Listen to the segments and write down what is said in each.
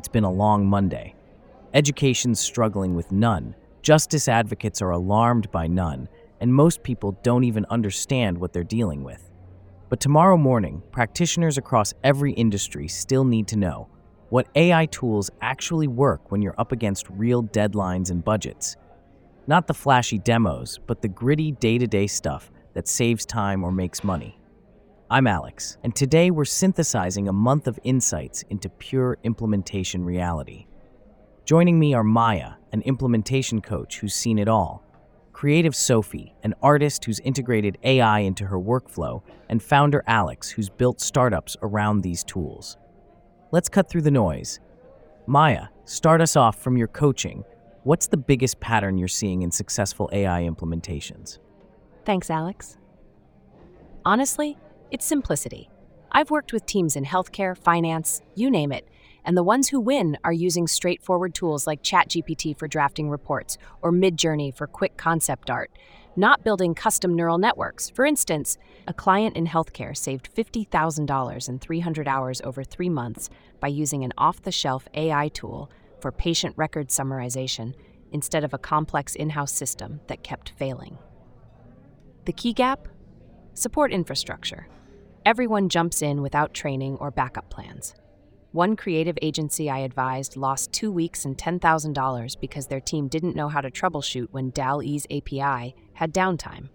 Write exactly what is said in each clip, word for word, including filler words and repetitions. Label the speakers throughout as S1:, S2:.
S1: it's been a long Monday. Education's struggling with none, justice advocates are alarmed by none, and most people don't even understand what they're dealing with. But tomorrow morning, practitioners across every industry still need to know what A I tools actually work when you're up against real deadlines and budgets. Not the flashy demos, but the gritty day-to-day stuff that saves time or makes money. I'm Alex, and today we're synthesizing a month of insights into pure implementation reality. Joining me are Maya, an implementation coach who's seen it all, Creative Sophie, an artist who's integrated A I into her workflow, and founder Alex, who's built startups around these tools. Let's cut through the noise. Maya, start us off from your coaching. What's the biggest pattern you're seeing in successful A I implementations?
S2: Thanks, Alex. Honestly, it's simplicity. I've worked with teams in healthcare, finance, you name it, and the ones who win are using straightforward tools like ChatGPT for drafting reports or Midjourney for quick concept art, not building custom neural networks. For instance, a client in healthcare saved fifty thousand dollars in three hundred hours over three months by using an off-the-shelf A I tool for patient record summarization instead of a complex in-house system that kept failing. The key gap? Support infrastructure. Everyone jumps in without training or backup plans. One creative agency I advised lost two weeks and ten thousand dollars because their team didn't know how to troubleshoot when D A L L-E's A P I had downtime.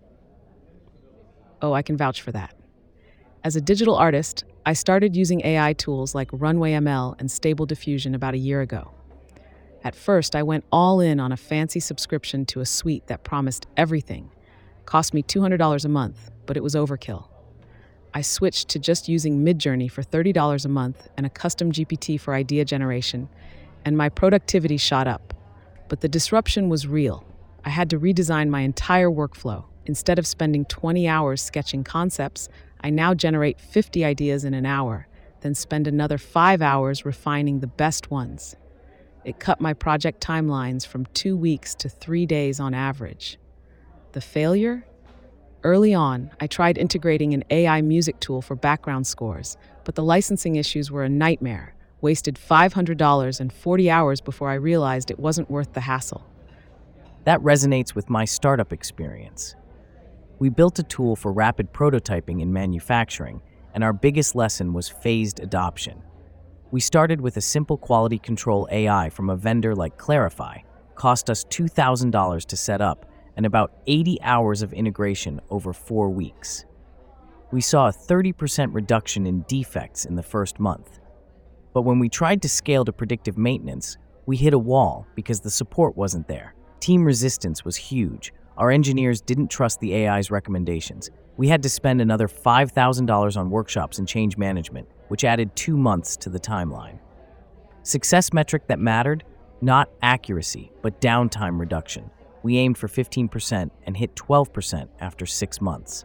S3: Oh, I can vouch for that. As a digital artist, I started using A I tools like Runway M L and Stable Diffusion about a year ago. At first, I went all in on a fancy subscription to a suite that promised everything. Cost me two hundred dollars a month, but it was overkill. I switched to just using Midjourney for thirty dollars a month and a custom G P T for idea generation, and my productivity shot up. But the disruption was real. I had to redesign my entire workflow. Instead of spending twenty hours sketching concepts, I now generate fifty ideas in an hour, then spend another five hours refining the best ones. It cut my project timelines from two weeks to three days on average. The failure? Early on, I tried integrating an A I music tool for background scores, but the licensing issues were a nightmare. Wasted five hundred dollars and forty hours before I realized it wasn't worth the hassle.
S1: That resonates with my startup experience. We built a tool for rapid prototyping in manufacturing, and our biggest lesson was phased adoption. We started with a simple quality control A I from a vendor like Clarify, cost us two thousand dollars to set up, and about eighty hours of integration over four weeks. We saw a thirty percent reduction in defects in the first month. But when we tried to scale to predictive maintenance, we hit a wall because the support wasn't there. Team resistance was huge. Our engineers didn't trust the A I's recommendations. We had to spend another five thousand dollars on workshops and change management, which added two months to the timeline. Success metric that mattered? Not accuracy, but downtime reduction. We aimed for fifteen percent and hit twelve percent after six months.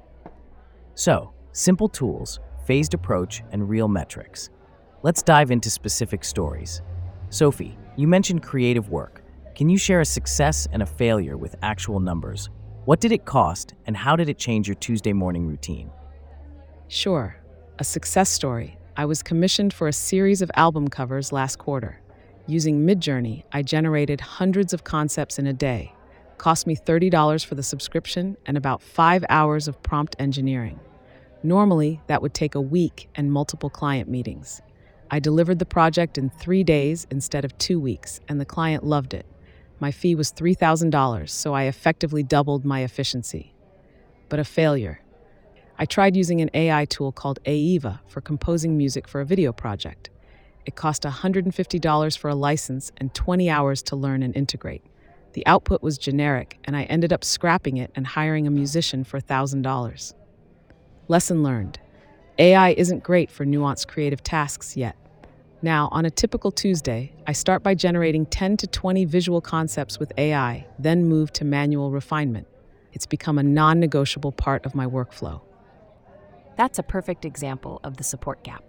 S1: So, simple tools, phased approach, and real metrics. Let's dive into specific stories. Sophie, you mentioned creative work. Can you share a success and a failure with actual numbers? What did it cost, and how did it change your Tuesday morning routine?
S3: Sure. A success story. I was commissioned for a series of album covers last quarter. Using Midjourney, I generated hundreds of concepts in a day. Cost me thirty dollars for the subscription and about five hours of prompt engineering. Normally, that would take a week and multiple client meetings. I delivered the project in three days instead of two weeks, and the client loved it. My fee was three thousand dollars, so I effectively doubled my efficiency. But a failure. I tried using an A I tool called Aeva for composing music for a video project. It cost one hundred fifty dollars for a license and twenty hours to learn and integrate. The output was generic, and I ended up scrapping it and hiring a musician for one thousand dollars. Lesson learned. A I isn't great for nuanced creative tasks yet. Now, on a typical Tuesday, I start by generating ten to twenty visual concepts with A I, then move to manual refinement. It's become a non-negotiable part of my workflow.
S2: That's a perfect example of the support gap.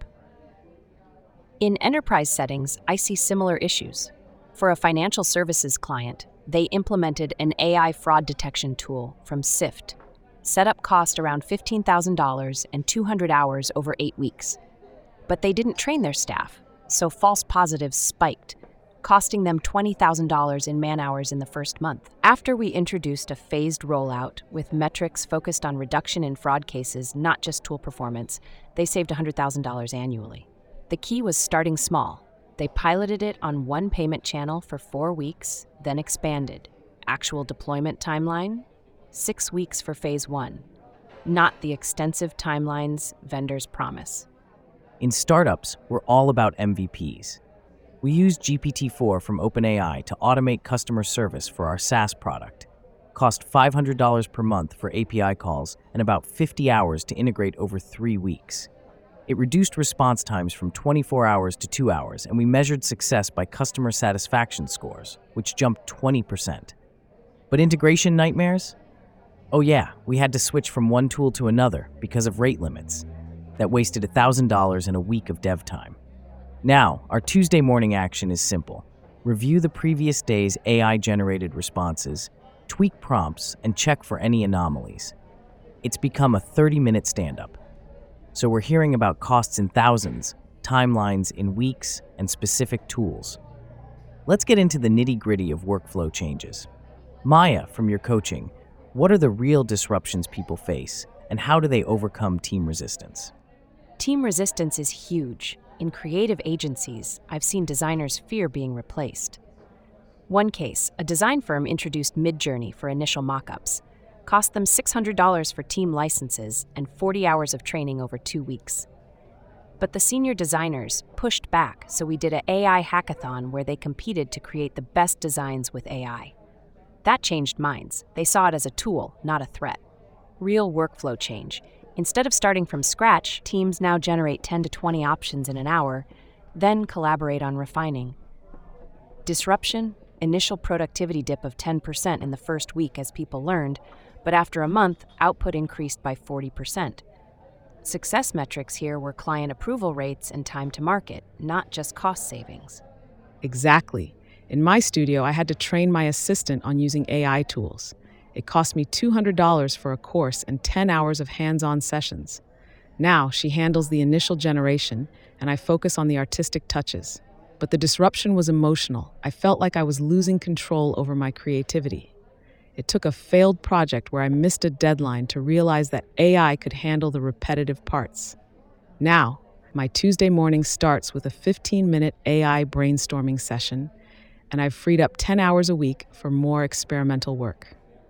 S2: In enterprise settings, I see similar issues. For a financial services client, they implemented an A I fraud detection tool from Sift. Setup cost around fifteen thousand dollars and two hundred hours over eight weeks. But they didn't train their staff. so false positives spiked, costing them twenty thousand dollars in man-hours in the first month. After we introduced a phased rollout with metrics focused on reduction in fraud cases, not just tool performance, they saved one hundred thousand dollars annually. The key was starting small. They piloted it on one payment channel for four weeks, then expanded. Actual deployment timeline? Six weeks for phase one, not the extensive timelines vendors promise.
S1: In startups, we're all about M V Ps. We use G P T four from OpenAI to automate customer service for our SaaS product. Cost five hundred dollars per month for A P I calls and about fifty hours to integrate over three weeks. It reduced response times from twenty-four hours to two hours, and we measured success by customer satisfaction scores, which jumped twenty percent. But integration nightmares? Oh yeah, we had to switch from one tool to another because of rate limits. That wasted one thousand dollars in a week of dev time. Now, our Tuesday morning action is simple. Review the previous day's A I-generated responses, tweak prompts, and check for any anomalies. It's become a thirty-minute stand-up. So we're hearing about costs in thousands, timelines in weeks, and specific tools. Let's get into the nitty-gritty of workflow changes. Maya, from your coaching, what are the real disruptions people face, and how do they overcome team resistance?
S2: Team resistance is huge. In creative agencies, I've seen designers fear being replaced. One case, a design firm introduced Midjourney for initial mock-ups. Cost them six hundred dollars for team licenses and forty hours of training over two weeks. But the senior designers pushed back, so we did an A I hackathon where they competed to create the best designs with A I. That changed minds. They saw it as a tool, not a threat. Real workflow change. Instead of starting from scratch, teams now generate ten to twenty options in an hour, then collaborate on refining. Disruption, initial productivity dip of ten percent in the first week as people learned, but after a month, output increased by forty percent. Success metrics here were client approval rates and time to market, not just cost savings.
S3: Exactly. In my studio, I had to train my assistant on using A I tools. It cost me two hundred dollars for a course and ten hours of hands-on sessions. Now, she handles the initial generation, and I focus on the artistic touches. But the disruption was emotional. I felt like I was losing control over my creativity. It took a failed project where I missed a deadline to realize that A I could handle the repetitive parts. Now, my Tuesday morning starts with a fifteen-minute A I brainstorming session, and I've freed up ten hours a week for more experimental work.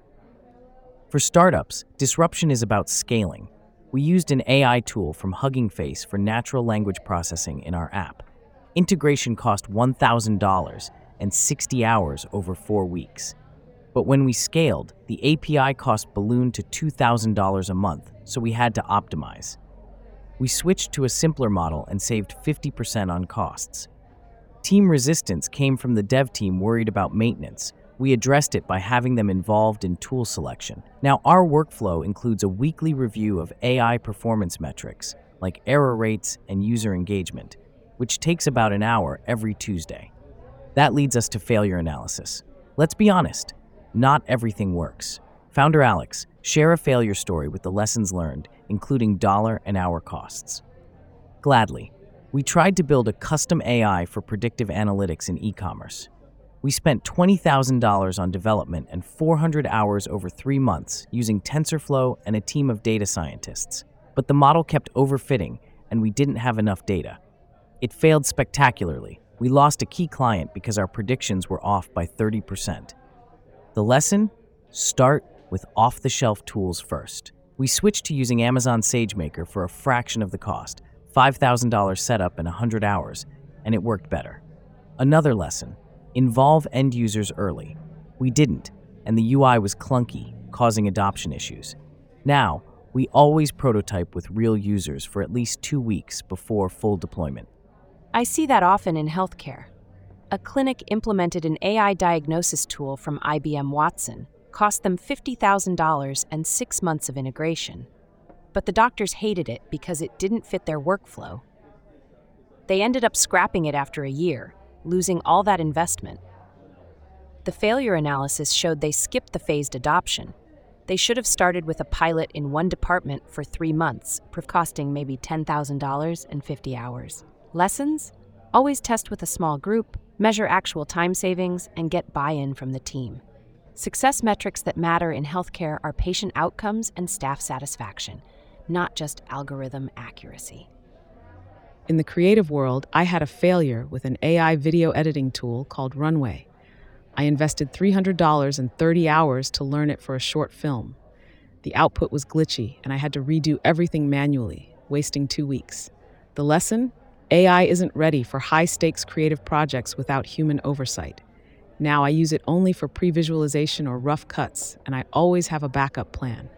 S1: For startups, disruption is about scaling. We used an A I tool from Hugging Face for natural language processing in our app. Integration cost one thousand dollars and sixty hours over four weeks. But when we scaled, the A P I cost ballooned to two thousand dollars a month, so we had to optimize. We switched to a simpler model and saved fifty percent on costs. Team resistance came from the dev team worried about maintenance. We addressed it by having them involved in tool selection. Now, our workflow includes a weekly review of A I performance metrics, like error rates and user engagement, which takes about an hour every Tuesday. That leads us to failure analysis. Let's be honest, not everything works. Founder Alex, share a failure story with the lessons learned, including dollar and hour costs. Gladly. We tried to build a custom A I for predictive analytics in e-commerce. We spent twenty thousand dollars on development and four hundred hours over three months using TensorFlow and a team of data scientists. But the model kept overfitting, and we didn't have enough data. It failed spectacularly. We lost a key client because our predictions were off by thirty percent. The lesson? Start with off-the-shelf tools first. We switched to using Amazon SageMaker for a fraction of the cost, five thousand dollars setup and one hundred hours, and it worked better. Another lesson. Involve end users early. We didn't, and the U I was clunky, causing adoption issues. Now, we always prototype with real users for at least two weeks before full deployment.
S2: I see that often in healthcare. A clinic implemented an A I diagnosis tool from I B M Watson, cost them fifty thousand dollars and six months of integration. But the doctors hated it because it didn't fit their workflow. They ended up scrapping it after a year, losing all that investment. The failure analysis showed they skipped the phased adoption. They should have started with a pilot in one department for three months, costing maybe ten thousand dollars and fifty hours. Lessons? Always test with a small group, measure actual time savings, and get buy-in from the team. Success metrics that matter in healthcare are patient outcomes and staff satisfaction, not just algorithm accuracy.
S3: In the creative world, I had a failure with an A I video editing tool called Runway. I invested three hundred dollars and thirty hours to learn it for a short film. The output was glitchy, and I had to redo everything manually, wasting two weeks. The lesson? A I isn't ready for high-stakes creative projects without human oversight. Now I use it only for pre-visualization or rough cuts, and I always have a backup plan.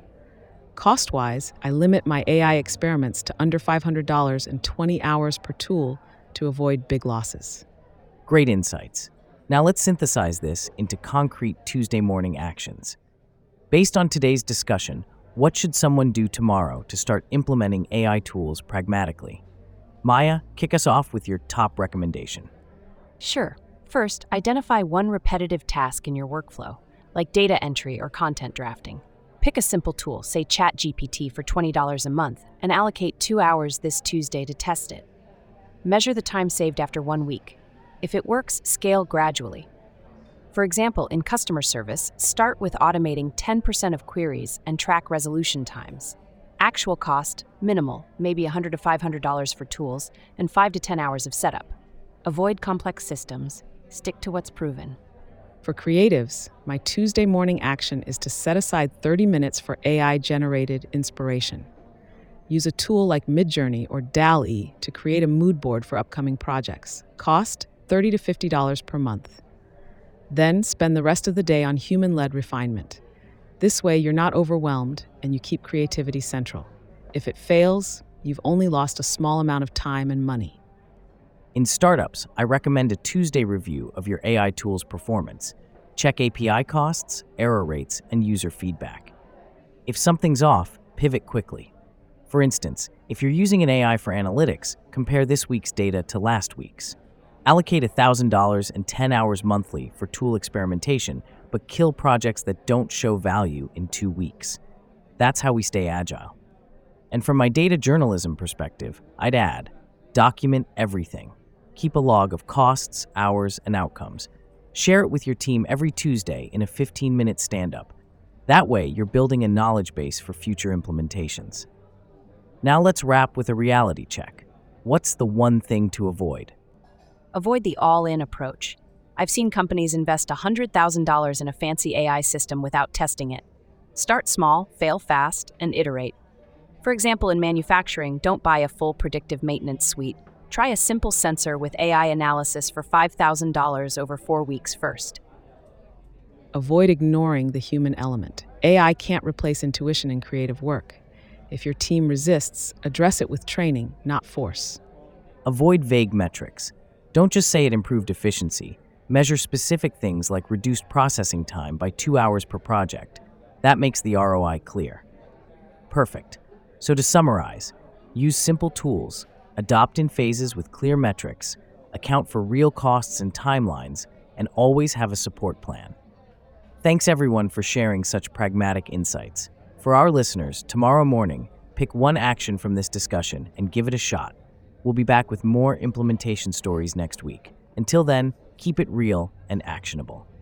S3: Cost-wise, I limit my A I experiments to under five hundred dollars and twenty hours per tool to avoid big losses.
S1: Great insights. Now let's synthesize this into concrete Tuesday morning actions. Based on today's discussion, what should someone do tomorrow to start implementing A I tools pragmatically? Maya, kick us off with your top recommendation.
S2: Sure. First, identify one repetitive task in your workflow, like data entry or content drafting. Pick a simple tool, say ChatGPT for twenty dollars a month, and allocate two hours this Tuesday to test it. Measure the time saved after one week. If it works, scale gradually. For example, in customer service, start with automating ten percent of queries and track resolution times. Actual cost, minimal, maybe one hundred to five hundred dollars for tools, and five to ten hours of setup. Avoid complex systems. Stick to what's proven.
S3: For creatives, my Tuesday morning action is to set aside thirty minutes for A I-generated inspiration. Use a tool like Midjourney or D A L L-E to create a mood board for upcoming projects. Cost, thirty to fifty dollars per month. Then spend the rest of the day on human-led refinement. This way, you're not overwhelmed and you keep creativity central. If it fails, you've only lost a small amount of time and money.
S1: In startups, I recommend a Tuesday review of your A I tool's performance. Check A P I costs, error rates, and user feedback. If something's off, pivot quickly. For instance, if you're using an A I for analytics, compare this week's data to last week's. Allocate one thousand dollars and ten hours monthly for tool experimentation, but kill projects that don't show value in two weeks. That's how we stay agile. And from my data journalism perspective, I'd add, document everything. Keep a log of costs, hours, and outcomes. Share it with your team every Tuesday in a fifteen-minute stand-up. That way, you're building a knowledge base for future implementations. Now let's wrap with a reality check. What's the one thing to avoid?
S2: Avoid the all-in approach. I've seen companies invest one hundred thousand dollars in a fancy A I system without testing it. Start small, fail fast, and iterate. For example, in manufacturing, don't buy a full predictive maintenance suite. Try a simple sensor with A I analysis for five thousand dollars over four weeks first.
S3: Avoid ignoring the human element. A I can't replace intuition in creative work. If your team resists, address it with training, not force.
S1: Avoid vague metrics. Don't just say it improved efficiency. Measure specific things like reduced processing time by two hours per project. That makes the R O I clear. Perfect. So to summarize, use simple tools, adopt in phases with clear metrics, account for real costs and timelines, and always have a support plan. Thanks everyone for sharing such pragmatic insights. For our listeners, tomorrow morning, pick one action from this discussion and give it a shot. We'll be back with more implementation stories next week. Until then, keep it real and actionable.